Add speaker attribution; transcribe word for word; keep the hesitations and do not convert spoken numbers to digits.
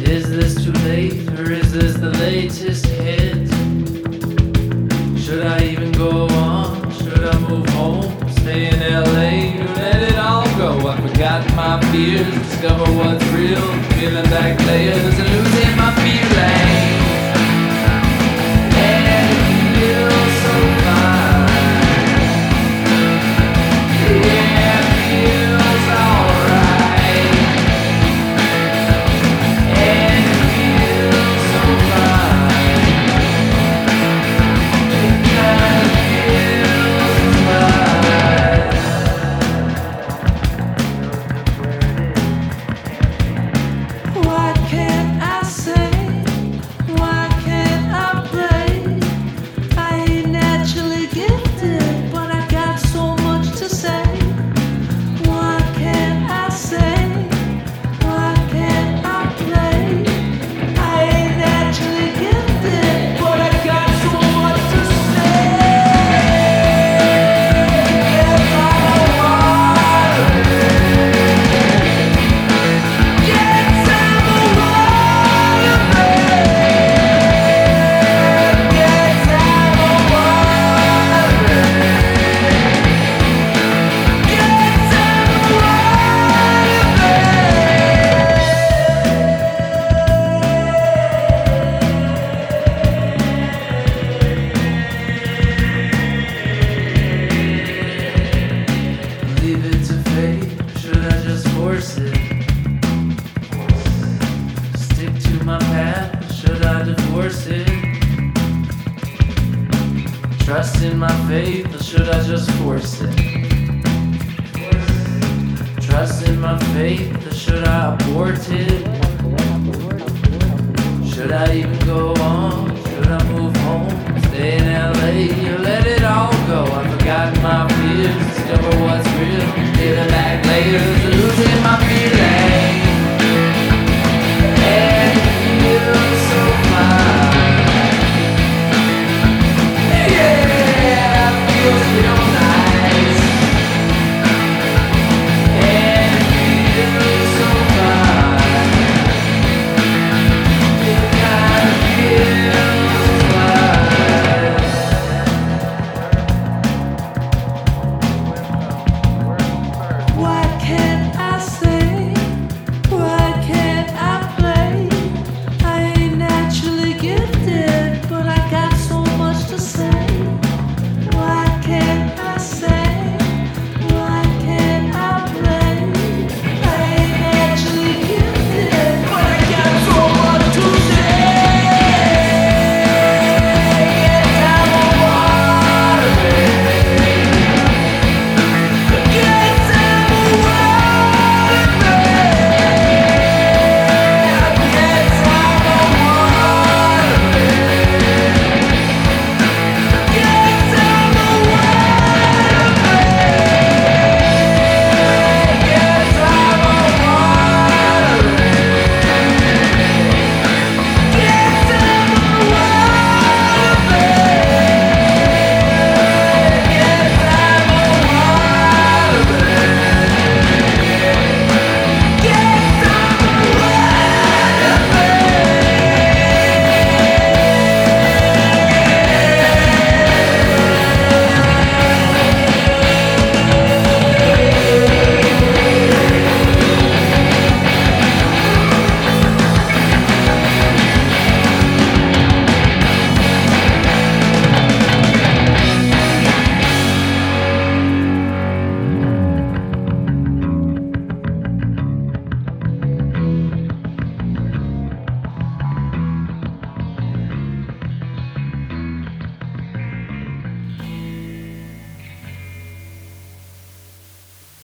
Speaker 1: Is this too late, or is this the latest hit? Should I even go on? Should I move home? Stay in L A or let it all go? I've forgotten my fears, discover what's real, peeling back layers and losing my feelings. And it feels so fine. Yeah, it feels alright. And it feels so fine. It kind of feels right.
Speaker 2: What can I say? Why can't I play? I ain't naturally gifted, but I got so much to say. What can I say? Why can't I play? I ain't naturally gifted, but I got so much to say. Yes, I'm a warrior. Yes, I'm a warrior. Yes, I'm a warrior. Yes, I'm a
Speaker 1: Leave it to fate, should I just force it? Stick to my path, should I divorce it? Trust in my faith, or should I just force it? Trust in my faith, or should I abort it? Should I even go on? Should I move home? Stay in L A or let it all go? I've forgotten my fears, discover what's real, peeling back layers, losing my